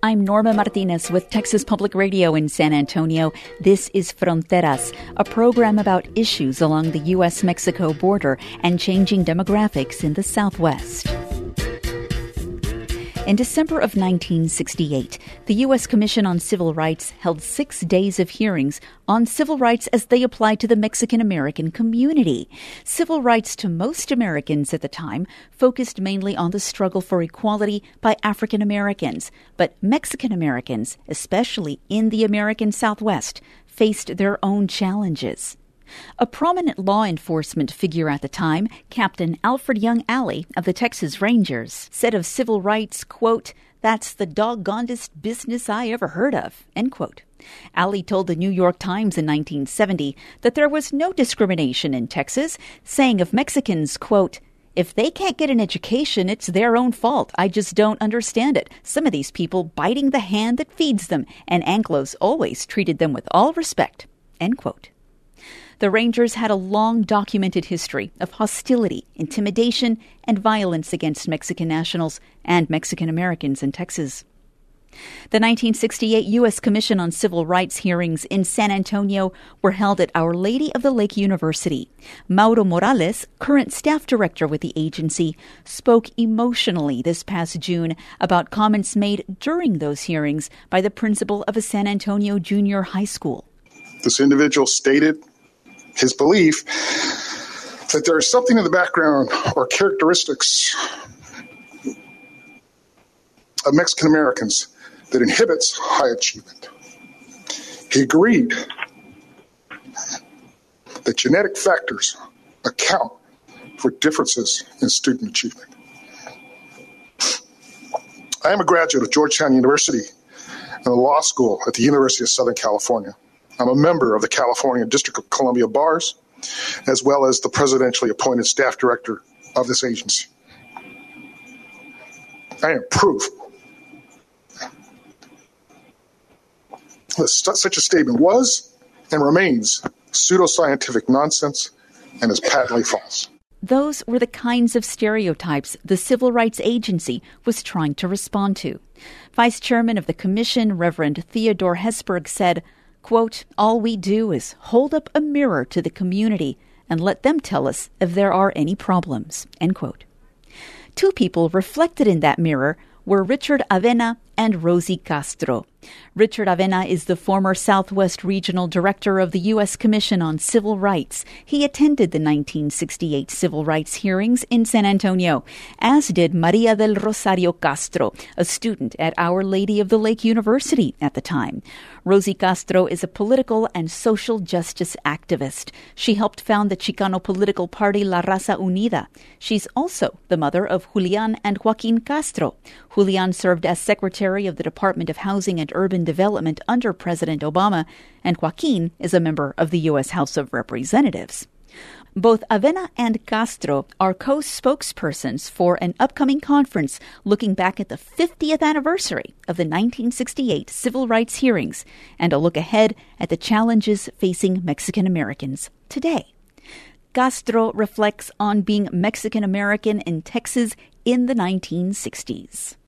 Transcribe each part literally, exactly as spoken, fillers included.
I'm Norma Martinez with Texas Public Radio in San Antonio. This is Fronteras, a program about issues along the U S Mexico border and changing demographics in the Southwest. In December of nineteen sixty-eight, the U S Commission on Civil Rights held six days of hearings on civil rights as they apply to the Mexican-American community. Civil rights to most Americans at the time focused mainly on the struggle for equality by African Americans, but Mexican Americans, especially in the American Southwest, faced their own challenges. A prominent law enforcement figure at the time, Captain Alfred Young Alley of the Texas Rangers, said of civil rights, quote, "That's the doggonedest business I ever heard of," end quote. Alley told the New York Times in nineteen seventy that there was no discrimination in Texas, saying of Mexicans, quote, "If they can't get an education, it's their own fault. I just don't understand it. Some of these people biting the hand that feeds them, and Anglos always treated them with all respect," end quote. The Rangers had a long documented history of hostility, intimidation, and violence against Mexican nationals and Mexican Americans in Texas. The nineteen sixty-eight U S Commission on Civil Rights hearings in San Antonio were held at Our Lady of the Lake University. Mauro Morales, current staff director with the agency, spoke emotionally this past June about comments made during those hearings by the principal of a San Antonio junior high school. This individual stated his belief that there is something in the background or characteristics of Mexican Americans that inhibits high achievement. He agreed that genetic factors account for differences in student achievement. I am a graduate of Georgetown University and the law school at the University of Southern California. I'm a member of the California District of Columbia Bars, as well as the presidentially appointed staff director of this agency. I am proof that such a statement was and remains pseudoscientific nonsense and is patently false. Those were the kinds of stereotypes the Civil Rights Agency was trying to respond to. Vice Chairman of the Commission, Reverend Theodore Hesburgh, said, quote, "All we do is hold up a mirror to the community and let them tell us if there are any problems," end quote. Two people reflected in that mirror were Richard Avena and Rosie Castro. Richard Avena is the former Southwest Regional Director of the U S Commission on Civil Rights. He attended the nineteen sixty-eight civil rights hearings in San Antonio, as did Maria del Rosario Castro, a student at Our Lady of the Lake University at the time. Rosie Castro is a political and social justice activist. She helped found the Chicano political party La Raza Unida. She's also the mother of Julian and Joaquin Castro. Julian served as Secretary of the Department of Housing and Urban Development under President Obama, and Joaquin is a member of the U S House of Representatives. Both Avena and Castro are co-spokespersons for an upcoming conference looking back at the fiftieth anniversary of the nineteen sixty-eight civil rights hearings and a look ahead at the challenges facing Mexican Americans today. Castro reflects on being Mexican American in Texas in the nineteen sixties.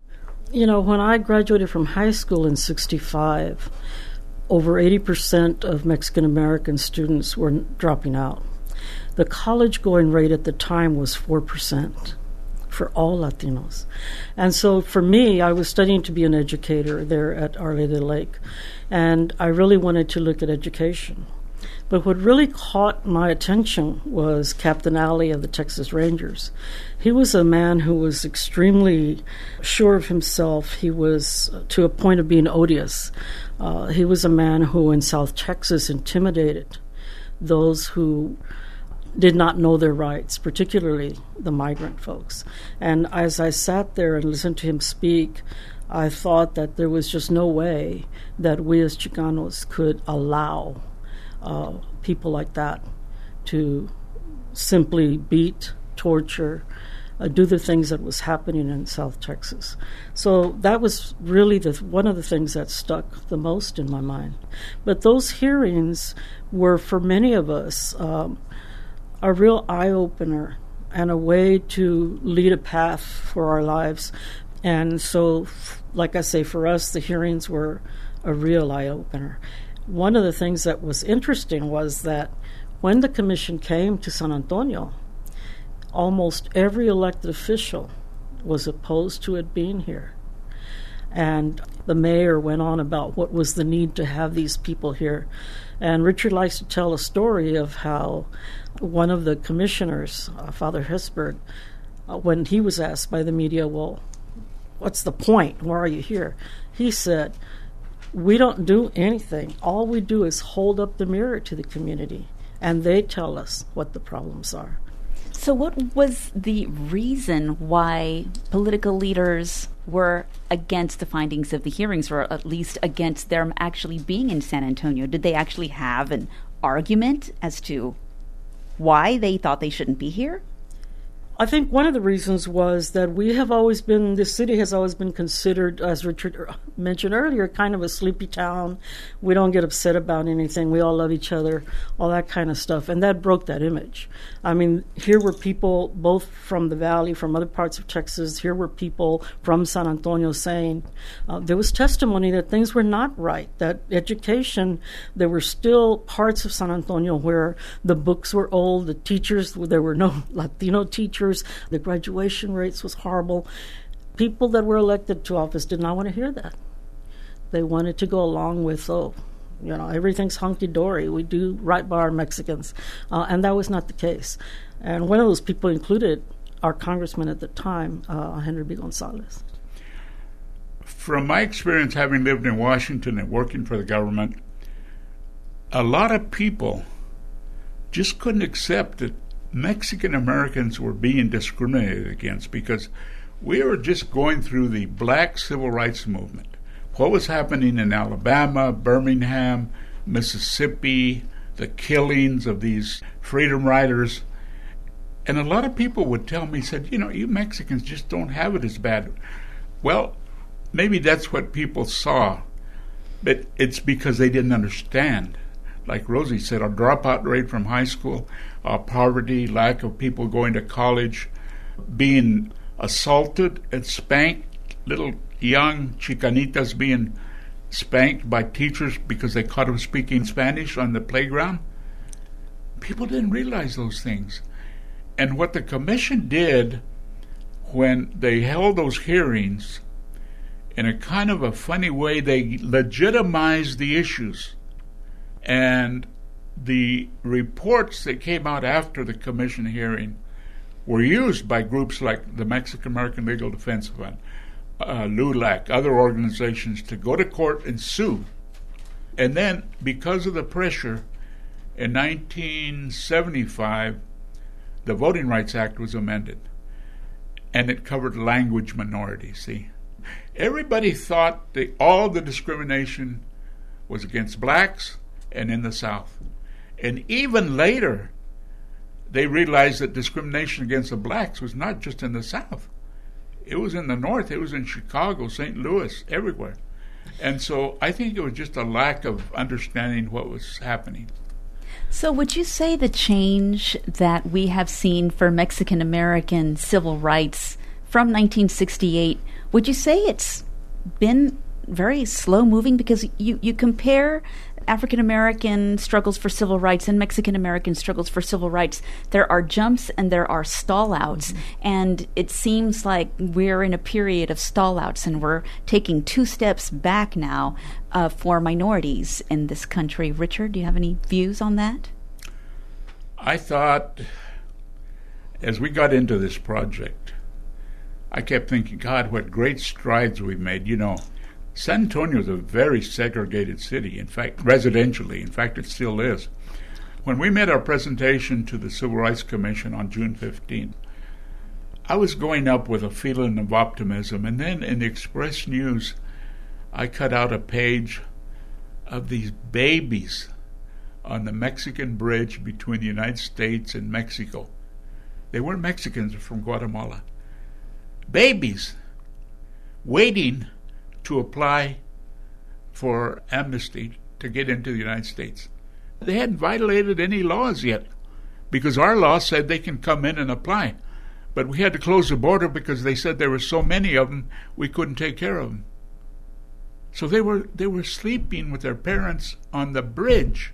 You know, when I graduated from high school in sixty-five, over eighty percent of Mexican American students were dropping out. The college-going rate at the time was four percent for all Latinos. And so for me, I was studying to be an educator there at Our Lady of the Lake, and I really wanted to look at education. But what really caught my attention was Captain Alley of the Texas Rangers. He was a man who was extremely sure of himself. He was to a point of being odious. Uh, he was a man who in South Texas intimidated those who did not know their rights, particularly the migrant folks. And as I sat there and listened to him speak, I thought that there was just no way that we as Chicanos could allow uh, people like that to simply beat, torture, uh, do the things that was happening in South Texas. So that was really the one of the things that stuck the most in my mind. But those hearings were, for many of us, um, a real eye-opener and a way to lead a path for our lives. And so, like I say, for us, the hearings were a real eye-opener. One of the things that was interesting was that when the commission came to San Antonio, almost every elected official was opposed to it being here. And the mayor went on about what was the need to have these people here. And Richard likes to tell a story of how one of the commissioners, uh, Father Hesberg, uh, when he was asked by the media, well, what's the point? Why are you here? He said, we don't do anything. All we do is hold up the mirror to the community, and they tell us what the problems are. So what was the reason why political leaders were against the findings of the hearings, or at least against them actually being in San Antonio? Did they actually have an argument as to why they thought they shouldn't be here? I think one of the reasons was that we have always been, this city has always been considered, as Richard mentioned earlier, kind of a sleepy town. We don't get upset about anything. We all love each other, all that kind of stuff. And that broke that image. I mean, here were people both from the Valley, from other parts of Texas. Here were people from San Antonio saying uh, there was testimony that things were not right, that education, there were still parts of San Antonio where the books were old, the teachers, there were no Latino teachers. The graduation rates was horrible. People that were elected to office did not want to hear that. They wanted to go along with, oh, you know, everything's hunky-dory. We do right by our Mexicans. Uh, and that was not the case. And one of those people included our congressman at the time, uh, Henry B. Gonzalez. From my experience having lived in Washington and working for the government, a lot of people just couldn't accept that Mexican Americans were being discriminated against because we were just going through the black civil rights movement. What was happening in Alabama, Birmingham, Mississippi, the killings of these freedom riders. And a lot of people would tell me, said, you know, you Mexicans just don't have it as bad. Well, maybe that's what people saw, but it's because they didn't understand. Like Rosie said, our dropout rate from high school, our poverty, lack of people going to college, being assaulted and spanked, little young chicanitas being spanked by teachers because they caught them speaking Spanish on the playground. People didn't realize those things. And what the commission did when they held those hearings, in a kind of a funny way, they legitimized the issues. And the reports that came out after the commission hearing were used by groups like the Mexican American Legal Defense Fund, uh, LULAC, other organizations, to go to court and sue. And then, because of the pressure, in nineteen seventy-five, the Voting Rights Act was amended, and it covered language minorities, see. Everybody thought that all the discrimination was against blacks and in the South. And even later, they realized that discrimination against the blacks was not just in the South. It was in the North. It was in Chicago, Saint Louis, everywhere. And so I think it was just a lack of understanding what was happening. So would you say the change that we have seen for Mexican American civil rights from nineteen sixty-eight, would you say it's been very slow moving? Because you, you compare African American struggles for civil rights and Mexican American struggles for civil rights. There are jumps and there are stallouts, mm-hmm. and it seems like we're in a period of stallouts, and we're taking two steps back now uh, for minorities in this country. Richard, do you have any views on that? I thought, as we got into this project, I kept thinking, God, what great strides we've made. You know, San Antonio is a very segregated city, in fact, residentially. In fact, it still is. When we made our presentation to the Civil Rights Commission on June fifteenth, I was going up with a feeling of optimism. And then in the Express News, I cut out a page of these babies on the Mexican bridge between the United States and Mexico. They weren't Mexicans, they're from Guatemala. Babies waiting to apply for amnesty to get into the United States. They hadn't violated any laws yet, because our law said they can come in and apply. But we had to close the border because they said there were so many of them, we couldn't take care of them. So they were they were sleeping with their parents on the bridge.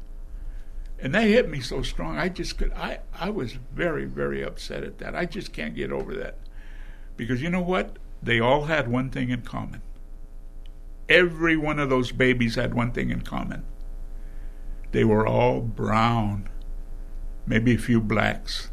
And that hit me so strong. I just could I, I was very, very upset at that. I just can't get over that. Because you know what? They all had one thing in common. Every one of those babies had one thing in common. They were all brown, maybe a few blacks.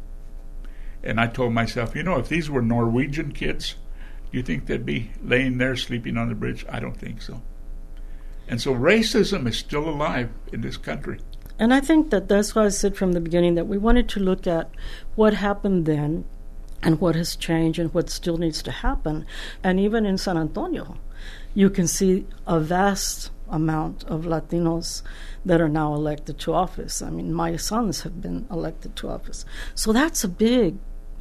And I told myself, you know, if these were Norwegian kids, you think they'd be laying there sleeping on the bridge? I don't think so. And so racism is still alive in this country. And I think that that's why I said from the beginning that we wanted to look at what happened then and what has changed and what still needs to happen. And even in San Antonio, you can see a vast amount of Latinos that are now elected to office. I mean, my sons have been elected to office. So that's a big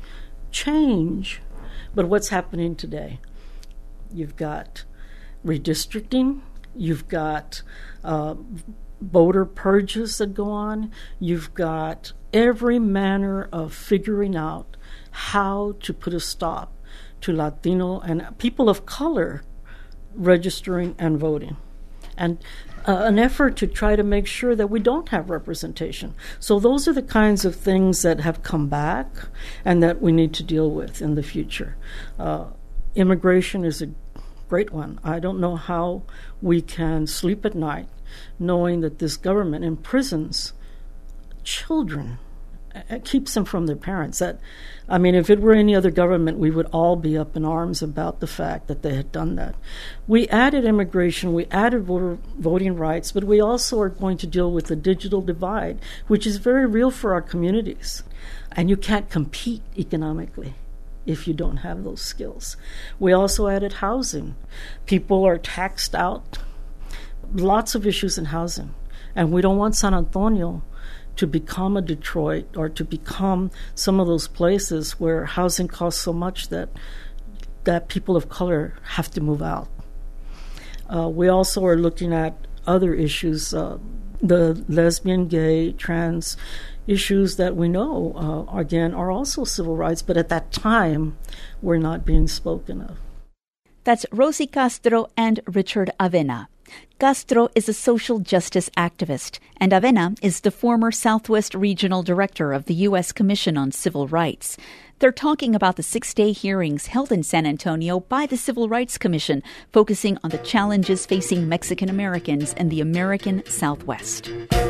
change. But what's happening today? You've got redistricting. You've got uh, voter purges that go on. You've got every manner of figuring out how to put a stop to Latino and people of color registering and voting. And uh, an effort to try to make sure that we don't have representation. So those are the kinds of things that have come back and that we need to deal with in the future. Uh, immigration is a great one. I don't know how we can sleep at night knowing that this government imprisons children, it keeps them from their parents. That, I mean, if it were any other government, we would all be up in arms about the fact that they had done that. We added immigration, we added voter voting rights, but we also are going to deal with the digital divide, which is very real for our communities. And you can't compete economically if you don't have those skills. We also added housing. People are taxed out. Lots of issues in housing. And we don't want San Antonio to become a Detroit or to become some of those places where housing costs so much that that people of color have to move out. Uh, we also are looking at other issues, uh, the lesbian, gay, trans issues that we know, uh, again, are also civil rights, but at that time were not being spoken of. That's Rosie Castro and Richard Avena. Castro is a social justice activist, and Avena is the former Southwest Regional Director of the U S Commission on Civil Rights. They're talking about the six-day hearings held in San Antonio by the Civil Rights Commission, focusing on the challenges facing Mexican Americans in the American Southwest.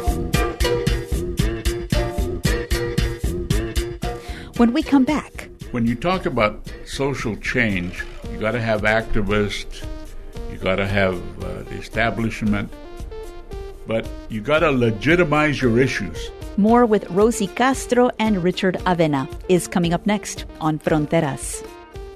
When we come back... When you talk about social change, you got to have activists, you got to have uh, the establishment, but you got to legitimize your issues. More with Rosie Castro and Richard Avena is coming up next on Fronteras.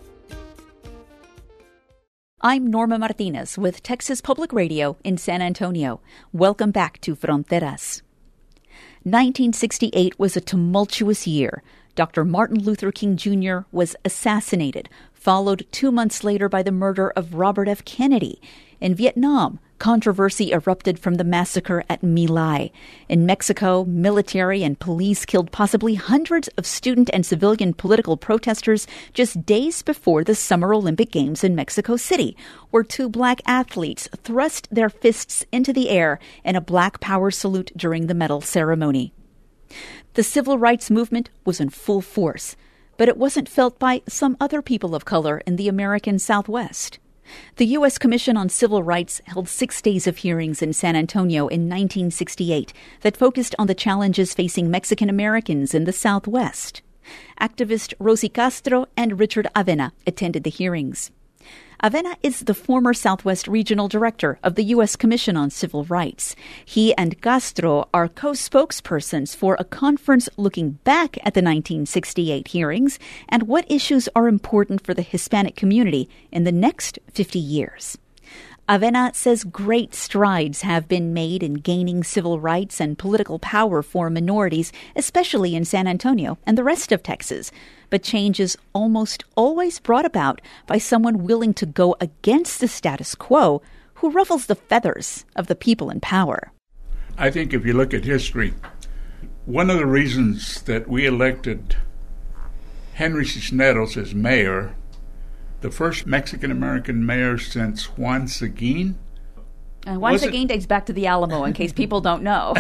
I'm Norma Martinez with Texas Public Radio in San Antonio. Welcome back to Fronteras. nineteen sixty-eight was a tumultuous year. Doctor Martin Luther King Junior was assassinated, followed two months later by the murder of Robert F. Kennedy. In Vietnam, controversy erupted from the massacre at My Lai. In Mexico, military and police killed possibly hundreds of student and civilian political protesters just days before the Summer Olympic Games in Mexico City, where two black athletes thrust their fists into the air in a Black Power salute during the medal ceremony. The civil rights movement was in full force, but it wasn't felt by some other people of color in the American Southwest. The U S Commission on Civil Rights held six days of hearings in San Antonio in nineteen sixty-eight that focused on the challenges facing Mexican Americans in the Southwest. Activist Rosie Castro and Richard Avena attended the hearings. Avena is the former Southwest Regional Director of the U S Commission on Civil Rights. He and Castro are co-spokespersons for a conference looking back at the nineteen sixty-eight hearings and what issues are important for the Hispanic community in the next fifty years. Avena says great strides have been made in gaining civil rights and political power for minorities, especially in San Antonio and the rest of Texas. But change is almost always brought about by someone willing to go against the status quo, who ruffles the feathers of the people in power. I think if you look at history, one of the reasons that we elected Henry Cisneros as mayor, the first Mexican-American mayor since Juan Seguin. And Juan Seguin dates back to the Alamo, in case people don't know.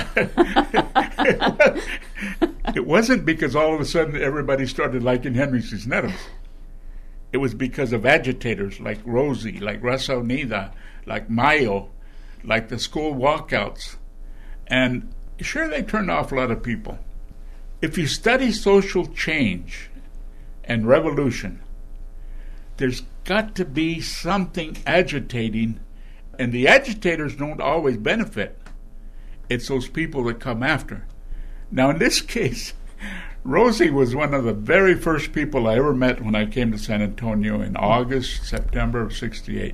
It wasn't because all of a sudden everybody started liking Henry Cisneros. It was because of agitators like Rosie, like Raza Unida, like Mayo, like the school walkouts. And sure, they turned off a lot of people. If you study social change and revolution, there's got to be something agitating, and the agitators don't always benefit. It's those people that come after. Now, in this case, Rosie was one of the very first people I ever met when I came to San Antonio in August, September of sixty-eight.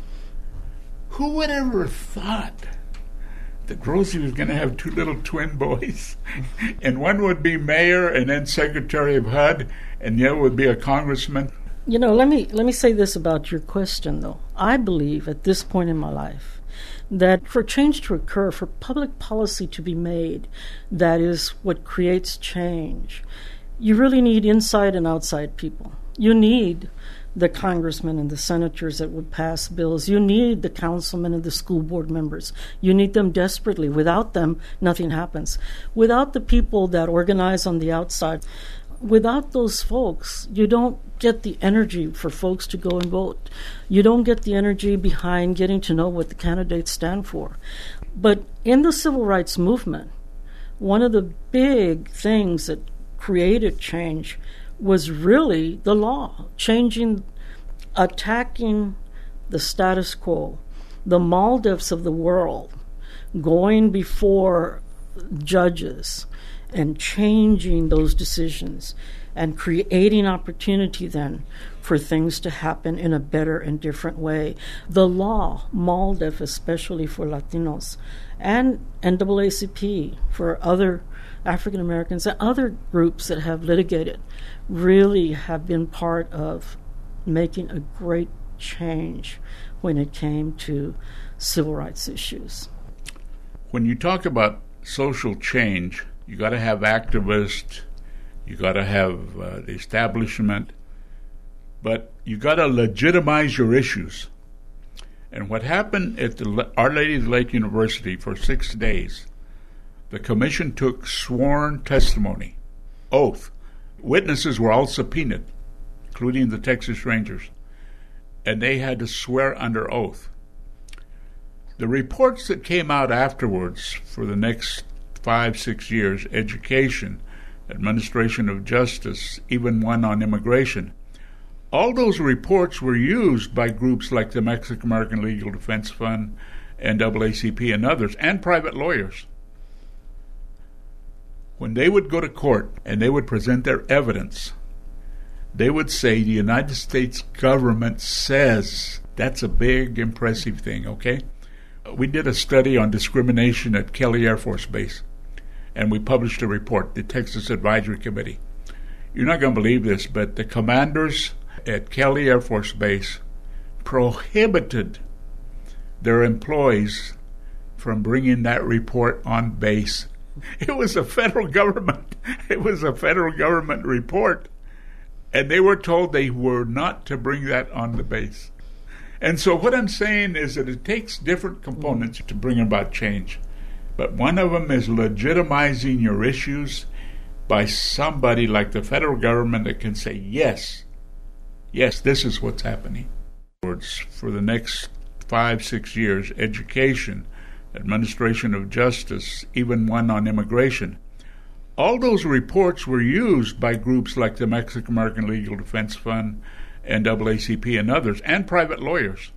Who would ever have thought that Rosie was going to have two little twin boys, and one would be mayor and then secretary of H U D, and the other would be a congressman? You know, let me let me say this about your question, though. I believe at this point in my life that for change to occur, for public policy to be made, that is what creates change, you really need inside and outside people. You need the congressmen and the senators that would pass bills. You need the councilmen and the school board members. You need them desperately. Without them, nothing happens. Without the people that organize on the outside, without those folks, you don't get the energy for folks to go and vote. You don't get the energy behind getting to know what the candidates stand for. But in the civil rights movement, one of the big things that created change was really the law, changing, attacking the status quo, the Maldefs of the world, going before judges and changing those decisions and creating opportunity then for things to happen in a better and different way. The law, MALDEF especially for Latinos, and N double A C P for other African Americans and other groups that have litigated, really have been part of making a great change when it came to civil rights issues. When you talk about social change, you got to have activists, you got to have uh, the establishment, but you got to legitimize your issues. And what happened at the Our Lady of the Lake University for six days, the commission took sworn testimony, oath. Witnesses were all subpoenaed, including the Texas Rangers, and they had to swear under oath. The reports that came out afterwards for the next five, six years, education, administration of justice, even one on immigration, all those reports were used by groups like the Mexican American Legal Defense Fund, N double A C P, and others, and private lawyers. When they would go to court and they would present their evidence, they would say the United States government says. That's a big, impressive thing, okay? We did a study on discrimination at Kelly Air Force Base, and we published a report, the Texas Advisory Committee. You're not going to believe this, but the commanders at Kelly Air Force Base prohibited their employees from bringing that report on base. It was a federal government. It was a federal government report. And they were told they were not to bring that on the base. And so what I'm saying is that it takes different components to bring about change. But one of them is legitimizing your issues by somebody like the federal government that can say, yes, yes, this is what's happening. For the next five, six years, education, administration of justice, even one on immigration, all those reports were used by groups like the Mexican American Legal Defense Fund, N double A C P, and others, and private lawyers.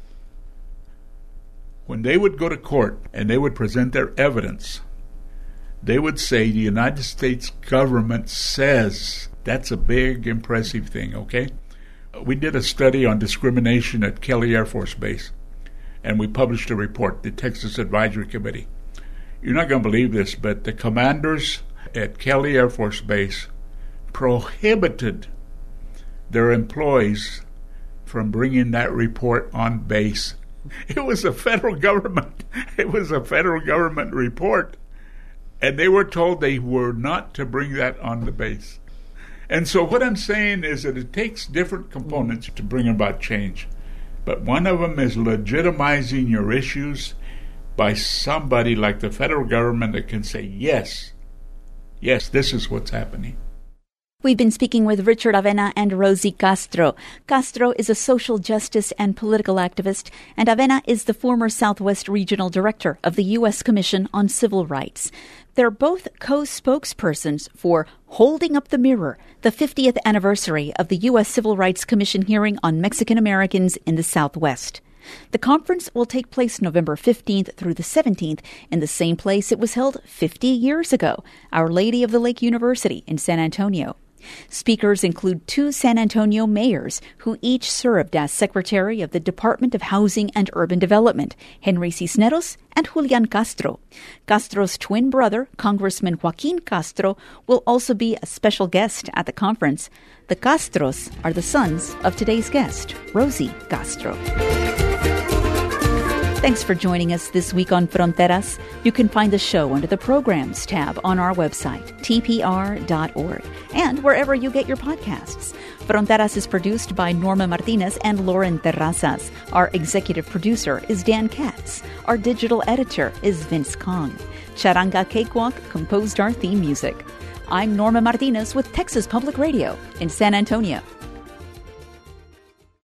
When they would go to court and they would present their evidence, they would say the United States government says. That's a big, impressive thing, okay? We did a study on discrimination at Kelly Air Force Base, and we published a report, the Texas Advisory Committee. You're not going to believe this, but the commanders at Kelly Air Force Base prohibited their employees from bringing that report on base. It was a federal government. It was a federal government report. And they were told they were not to bring that on the base. And so what I'm saying is that it takes different components to bring about change. But one of them is legitimizing your issues by somebody like the federal government that can say, yes, yes, this is what's happening. We've been speaking with Richard Avena and Rosie Castro. Castro is a social justice and political activist, and Avena is the former Southwest Regional Director of the U S Commission on Civil Rights. They're both co-spokespersons for Holding Up the Mirror, the fiftieth anniversary of the U S Civil Rights Commission hearing on Mexican Americans in the Southwest. The conference will take place November fifteenth through the seventeenth in the same place it was held fifty years ago, Our Lady of the Lake University in San Antonio. Speakers include two San Antonio mayors who each served as Secretary of the Department of Housing and Urban Development, Henry Cisneros and Julian Castro. Castro's twin brother, Congressman Joaquin Castro, will also be a special guest at the conference. The Castros are the sons of today's guest, Rosie Castro. Thanks for joining us this week on Fronteras. You can find the show under the Programs tab on our website, T P R dot org, and wherever you get your podcasts. Fronteras is produced by Norma Martinez and Lauren Terrazas. Our executive producer is Dan Katz. Our digital editor is Vince Kong. Charanga Cakewalk composed our theme music. I'm Norma Martinez with Texas Public Radio in San Antonio.